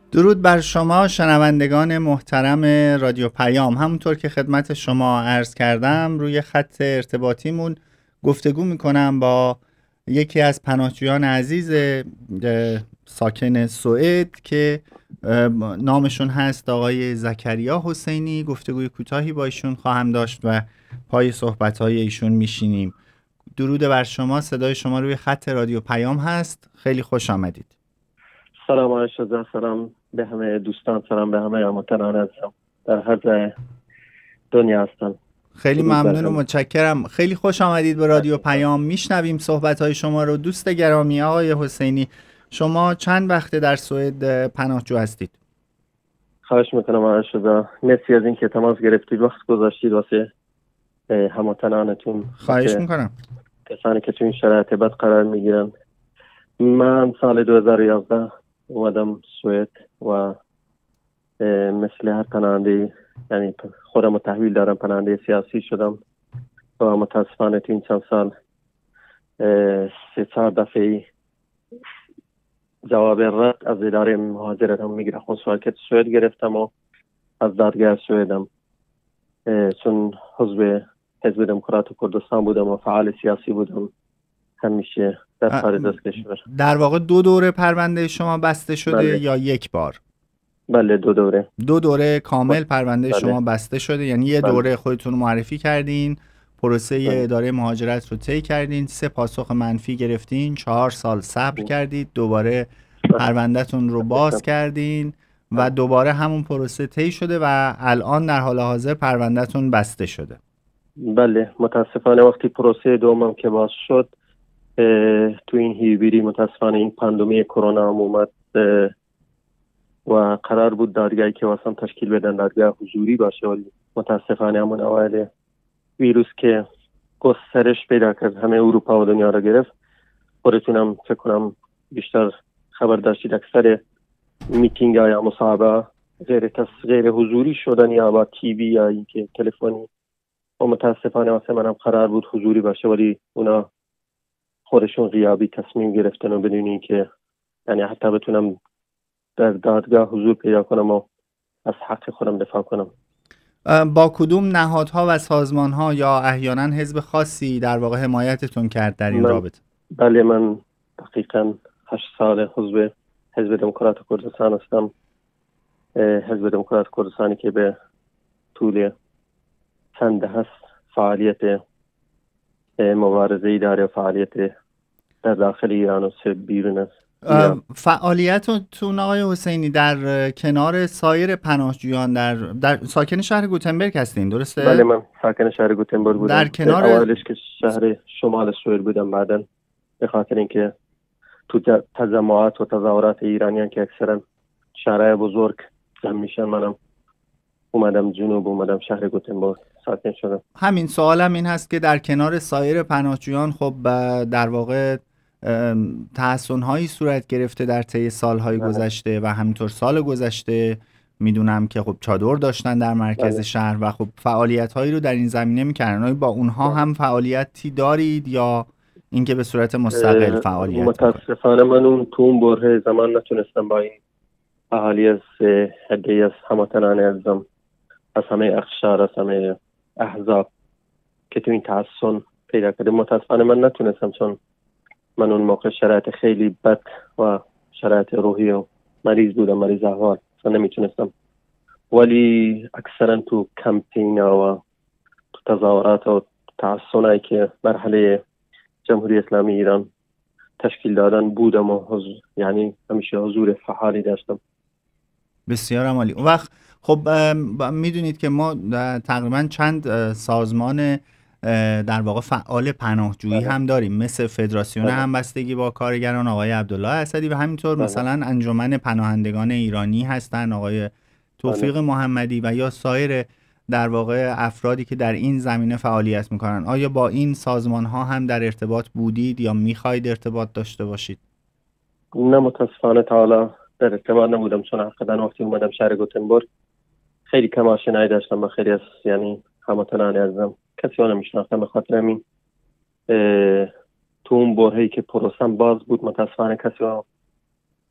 درود بر شما شنوندگان محترم رادیو پیام. همونطور که خدمت شما عرض کردم روی خط ارتباطیمون گفتگو میکنم با یکی از پناهجویان عزیز ساکن سوئد که نامشون هست آقای زکریا حسینی. گفتگوی کوتاهی با ایشون خواهم داشت و پای صحبت‌های ایشون میشینیم. درود بر شما، صدای شما روی خط رادیو پیام هست. خیلی خوش آمدید. سلام آقای شجاع، سلام به همه دوستان، سلام به همه هموطنان عزیزم در هر جای دنیا هستن. خیلی ممنون و متشکرم. خیلی خوش آمدید به رادیو پیام. میشنویم صحبت‌های شما رو. دوست گرامی آقای حسینی، شما چند وقته در سوئد پناهجو هستید؟ خواهش میکنم آقای شجاع، مرسی از اینکه تماس گرفتید، وقت گذاشتید واسه هموطنانتون. خواهش میکنم. کسانی که تو این شرایط بد قرار میگیرن. من سال 2011 اومدم سوئد و مثل هر پناهنده، یعنی خودم رو تحویل دارم، پناهنده سیاسی شدم و متاسفانه تو این چند سال 3-4 دفعه جواب رد از اداره مهاجرت هم میگیره. کنسولاریت سوئد گرفتم و از دادگاه سوئدم، چون حزب دموکرات کردستان بودم و فعال سیاسی بودم، همیشه در کار دست کشور. در واقع 2 دوره پرونده شما بسته شده؟ بله. یا یک بار؟ بله، 2 دوره. 2 دوره کامل پرونده بله. شما بسته شده، یعنی یه بله. دوره خودتون رو معرفی کردین، پروسه اداره مهاجرت رو طی کردین، 3 پاسخ منفی گرفتین، 4 سال صبر کردید، دوباره پروندهتون رو باز کردین و دوباره همون پروسه طی شده و الان در حال حاضر پروندهتون بسته شده. بله، متاسفانه وقتی پروسه دومم که باز شد، تو این هیبری متاسفانه این پاندمی کرونا هم اومد و قرار بود دادگاهی که واسم تشکیل بدن دادگاه حضوری باشه، ولی متاسفانه همون اوایل ویروس که گسترش پیدا کرد همه اروپا و دنیا را گرفت. خودتونم فکر کنم بیشتر خبر داشتید اکثر میتینگ ها یا مصاحبه غیر حضوری شدن یا با تیوی یا اینکه تلفنی، و متاسفانه واسه منم قرار بود حضوری باشه، ولی اونا خودشون غیابی تصمیم گرفتن و بدون اینکه یعنی حتی بتونم در دادگاه حضور پیدا کنم و از حق خودم دفاع کنم. با کدوم نهادها و سازمانها یا احیانا حزب خاصی در واقع حمایتتون کرد در این رابطه؟ بله، من دقیقاً 8 سال حزب دموکرات کردستان هستم. حزب دموکرات کردستانی که به طول چند دهه فعالیت مبارزه‌ای داره، فعالیت در داخل ایران و بیرون است. فعالیتتون آقای حسینی در کنار سایر پناهجویان در ساکن شهر گوتنبرگ هستین، درسته؟ بله، من ساکن شهر گوتنبرگ بودم. در کنار اولش که شهر شمال سوئد بودم، بعدن به خاطر اینکه تو تجمعات و تظاهرات ایرانیان که اکثرا شهرهای بزرگ جمع میشن، منم اومدم جنوب، اومدم شهر گوتنبرگ ساکن شدم. همین سوالم این هست که در کنار سایر پناهجویان خب در واقع تحسن‌هایی صورت گرفته در طی سال‌های گذشته و همینطور سال گذشته میدونم که خب چادر داشتن در مرکز شهر و خب فعالیت‌هایی رو در این زمینه می‌کردن. با اونها هم فعالیتی دارید یا اینکه به صورت مستقل فعالیت متاسفانه من تو اون بره زمان نتونستم با این اهالی از هدیه از هموطنان عزیزم از همه اقشار، از همه احزاب که تو این تحسن پیدا کرده، متاسفانه من نتونستم، چون من اون موقع شرایط خیلی بد و شرایط روحی و مریض بودم، مریض احوال، اصلا نمیتونستم. ولی اکثرا تو کمپین و تو تظاهرات و تحسنایی که مرحله جمهوری اسلامی ایران تشکیل دادن بودم و یعنی همیشه حضور فعالی داشتم. بسیار عالی. اون وقت خب میدونید که ما تقریبا چند سازمان در واقع فعال پناهجویی هم داریم، مثل فدراسیون همبستگی با کارگران آقای عبدالله اسدی و همینطور مثلا انجمن پناهندگان ایرانی هستن آقای توفیق محمدی و یا سایر در واقع افرادی که در این زمینه فعالیت میکنن. آیا با این سازمان ها هم در ارتباط بودید یا میخواید ارتباط داشته باشید؟ نه، متاسفانه تا حالا در ارتباط نبودم، چون حقیقتا وقتی اومدم شهر گوتنبرگ خیلی کم آشنایی داشتم با خیلی از یعنی هموطنان عزیزم، کسی رو نمیشناختم. به خاطر همین تو اون برهه‌ای که پروسم باز بود متاسفانه کسی رو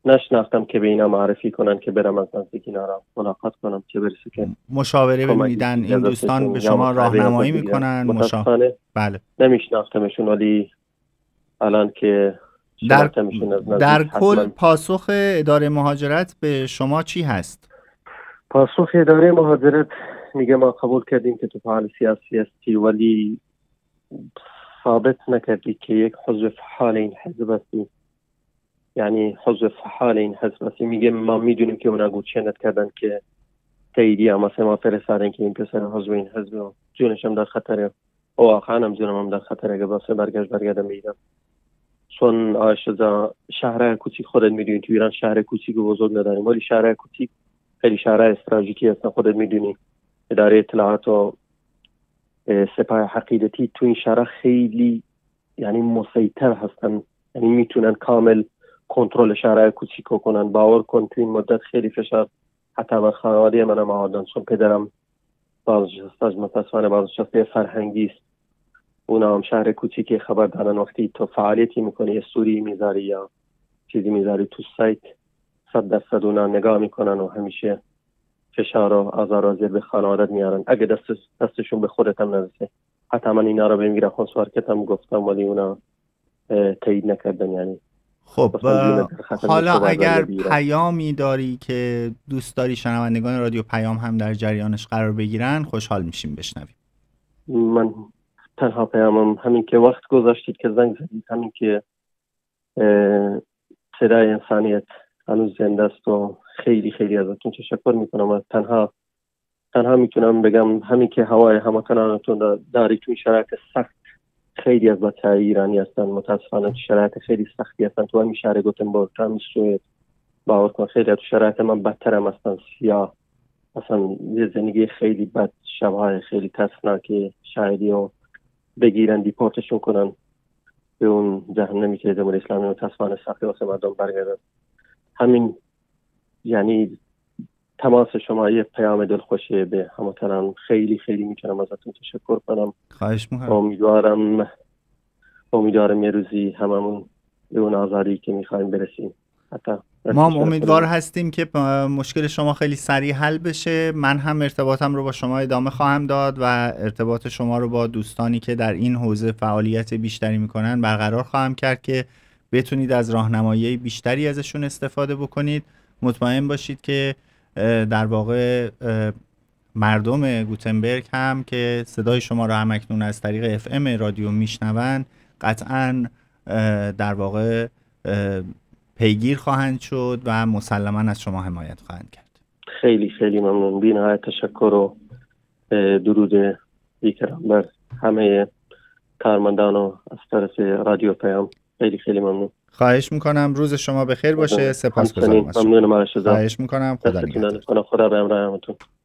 نشناختم که به اینا معرفی کنن که برم از نزدیک اینا را ملاقات کنم، چه برسه که مشاوره میدن این دوستان به شما راهنمایی میکنن. متاسفانه بله نمیشناختمشون، ولی الان که شناختمشون از نزدیک در کل پاسخ اداره مهاجرت به شما چی هست؟ پاسخ اداره مهاجرت میگه ما قبول کردیم که تو فعال سیاسی هستی، ولی ثابت نکردی که یک حزب فعال این حزب هستی. یعنی حزب فعال این حزب هستی. میگه ما میدونیم که اونا گوشنت کردن که تاییدی هم ما فرستادن که این پسر حزب این حزب جونش هم در خطره و واقعا هم جونم هم در خطره. اگه واسه برگردم میگم چون آشزا شهر کوچیک خودت میدونی تو ایران شهر کوچیک و بزرگ نداریم، ولی شهر کوچیک خیلی شهر استراتژیکی هستن. خودت میدونی اداره اطلاعات و سپاه حقیقتی تو این شهر خیلی یعنی مسیطر هستن، یعنی میتونن کامل کنترل شهر کوچیک کنن. باور کن تو این مدت خیلی فشار حتی من خانواده منم آوردن، چون پدرم بازنشسته متاسفانه بازنشسته فرهنگی است. اونا هم شهر کوچیکی خبر دارن وقتی تو فعالیتی میکنی استوری میذاری یا چیزی میذاری تو سایت 100% اونا نگاه میکنن و همیشه فشار و آزار و زیر به خانوادت میارن. اگه دستشون به خودت هم نرسه. حتی من اینا رو بمیرم خونسوار کتم گفتم ولی اونا تایید نکردن. یعنی خب حالا اگر پیامی داری که دوست داری شنوندگان رادیو پیام هم در جریانش قرار بگیرن خوشحال میشیم بشنویم. من تنها پیامم همین که وقت گذاشتید که زنگ زدید، همین که صدای انسانیت هنوز زنده است و خیلی خیلی ازتون تشکر میکنم. و تنها میتونم بگم همین که هوای هموطنانتون داری تو شرایط سخت. خیلی از بچه‌های ایرانی هستن متاسفانه تو شرایط خیلی سختی هستن. تو همین شهر گوتنبورگ، تو همین سوئد باور کن خیلی تو شرایط من بدتر هم هستن. سیاه اصلا یه زندگی خیلی بد، شبهای خیلی ترسناکی شاهدی و بگیرن دیپورتشون کنن به اون جهنمی که جمهوری اسلامی متاسفانه سختی واسه مردم برگردن. همین یعنی تماس شما یه پیام دلخوشی به هموطنان. خیلی خیلی میتونم ازتون تشکر کنم. خواهش میکنم. امیدوارم یه روزی هممون به اون آزادی که میخوایم برسیم. حتی ما امیدوار هستیم که مشکل شما خیلی سریع حل بشه. من هم ارتباطم رو با شما ادامه خواهم داد و ارتباط شما رو با دوستانی که در این حوزه فعالیت بیشتری میکنن برقرار خواهم کرد که بتونید از راهنمایی بیشتری ازشون استفاده بکنید. مطمئن باشید که در واقع مردم گوتنبرگ هم که صدای شما را هم اکنون از طریق FM رادیو میشنون قطعاً در واقع پیگیر خواهند شد و مسلماً از شما حمایت خواهند کرد. خیلی خیلی ممنون. بی‌نهایت تشکر و درود بیکران بر همه کارمندان و از طرف رادیو پیام. خیلی خیلی ممنون. خواهش میکنم. روز شما بخیر باشه. سپاسگزارم از شما. ممنونم. خواهش میکنم. خدا نگهدار. خدا به همراهتون.